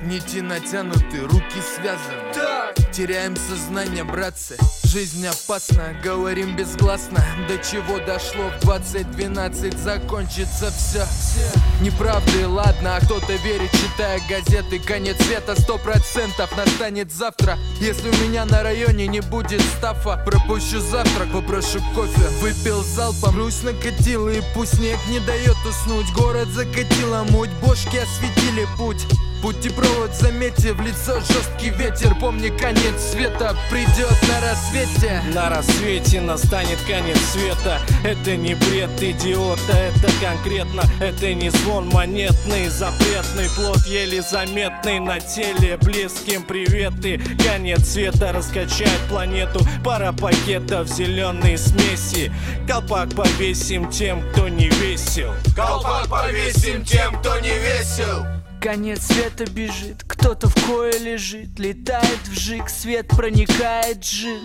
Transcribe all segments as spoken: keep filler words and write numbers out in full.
Нити натянуты, руки связаны. Так. Теряем сознание, братцы. Жизнь опасна, говорим безгласно. До чего дошло в двадцать двенадцать, закончится все. Неправды, ладно, а кто-то верит, читая газеты. Конец света сто процентов настанет завтра. Если у меня на районе не будет стафа, пропущу завтрак, попрошу кофе. Выпил залпом, грусть накатила, и пусть снег не дает уснуть. Город закатила муть, бошки осветили путь. Путепровод, заметьте, в лицо жесткий ветер. Помни, конец света придет на рассвете. На рассвете настанет конец света. Это не бред идиота, это конкретно. Это не звон монетный, запретный плод еле заметный на теле. Близким приветы. Конец света раскачает планету. Пара пакетов зеленой смеси. Колпак повесим тем, кто не весел. Колпак повесим тем, кто не весел. Конец света бежит, кто-то в кое лежит. Летает вжик, свет проникает джин.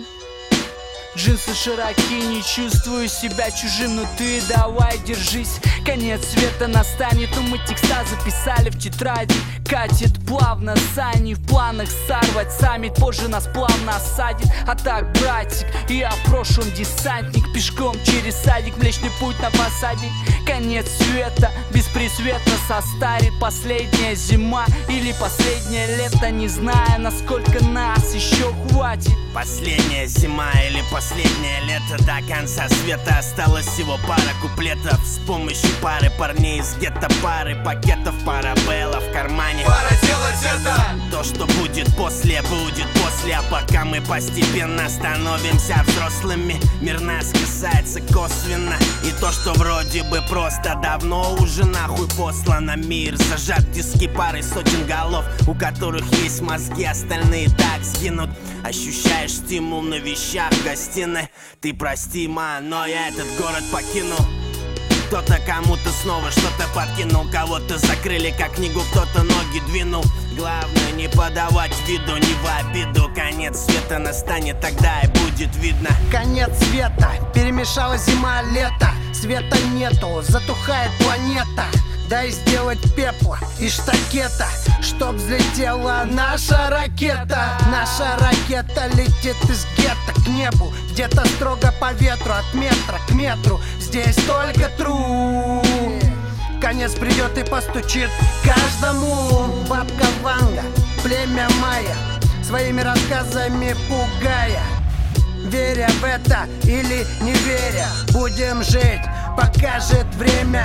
Джинсы широки, не чувствую себя чужим. Но ты давай держись, конец света настанет. Но мы текста записали в тетради. Катит плавно сани, в планах сорвать саммит. Позже нас плавно осадит. А так, братик, я в прошлом десантник. Пешком через садик, Млечный путь на посаде. Конец света беспресветно состарит. Последняя зима или последнее лето. Не знаю, насколько нас еще хватит. Последняя зима или последнее лето. До конца света осталось всего пара куплетов. С помощью пары парней из гетто, пары пакетов, парабелла в кармане. Пора делать это. То, что будет после, будет после. А пока мы постепенно становимся взрослыми, мир нас касается косвенно. И то, что вроде бы просто, давно уже нахуй послано. Мир зажат в тиски парой сотен голов, у которых есть мозги, остальные так сгинут. Ощущаешь стимул на вещах в гостиной. Ты прости, ма, но я этот город покинул. Кто-то кому-то снова что-то подкинул. Кого-то закрыли как книгу, кто-то ноги двинул. Главное не подавать виду, не в обиду. Конец света настанет, тогда и будет видно. Конец света, перемешалась зима-лето. Света нету, затухает планета. Дай сделать пепла и штакета, чтоб взлетела наша ракета. Наша ракета летит из гетто к небу, где-то строго по ветру, от метра к метру. Здесь только труд. Конец придет и постучит каждому. Бабка Ванга, племя майя, своими рассказами пугая. Веря в это или не веря, будем жить, покажет время.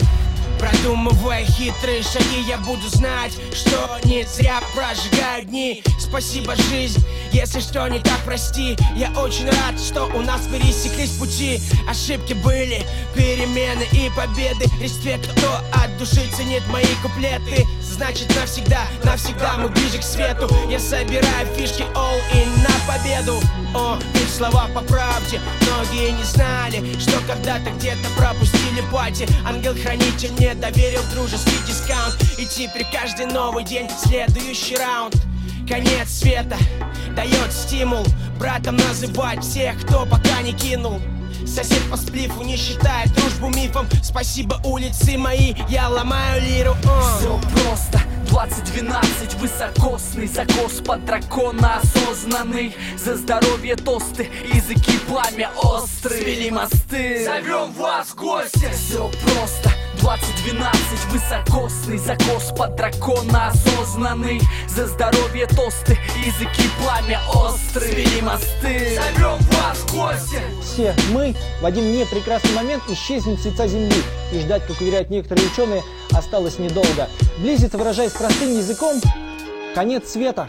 Продумывая хитрые шаги, я буду знать, что не зря прожигаю дни. Спасибо, жизнь, если что не так, прости. Я очень рад, что у нас пересеклись пути. Ошибки были, перемены и победы. Респект, кто от души ценит мои куплеты. Значит, навсегда, навсегда мы ближе к свету. Я собираю фишки all in на победу. О, ведь слова по правде. Многие не знали, что когда-то где-то пропустили пати. Ангел-хранитель не доверил дружеский дискаунт. И теперь каждый новый день следующий раунд. Конец света дает стимул братом называть всех, кто пока не кинул. Сосед по сплифу не считает дружбу мифом. Спасибо, улицы мои, я ломаю лиру. uh. Все просто, двадцать двенадцать, высокосный закос под дракона осознанный. За здоровье тосты, языки пламя острые. Свели мосты, зовем вас в гости. Все просто, двадцать двенадцать, высокосный закос под дракона осознанный. За здоровье тосты, языки пламя острые. Свели мосты, зовем вас в гости. Все мы в один непрекрасный момент исчезнем с лица земли. И ждать, как уверяют некоторые ученые, осталось недолго. Близится, выражаясь простым языком, конец света.